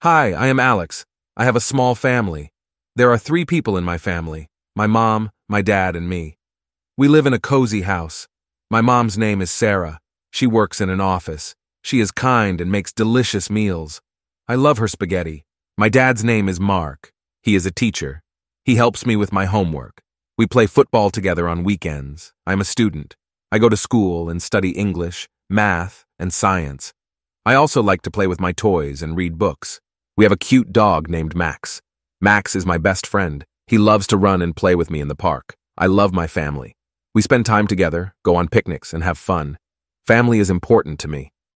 Hi, I am Alex. I have a small family. There are 3 people in my family: my mom, my dad, and me. We live in a cozy house. My mom's name is Sarah. She works in an office. She is kind and makes delicious meals. I love her spaghetti. My dad's name is Mark. He is a teacher. He helps me with my homework. We play football together on weekends. I'm a student. I go to school and study English, math, and science. I also like to play with my toys and read books. We have a cute dog named Max. Max is my best friend. He loves to run and play with me in the park. I love my family. We spend time together, go on picnics, and have fun. Family is important to me.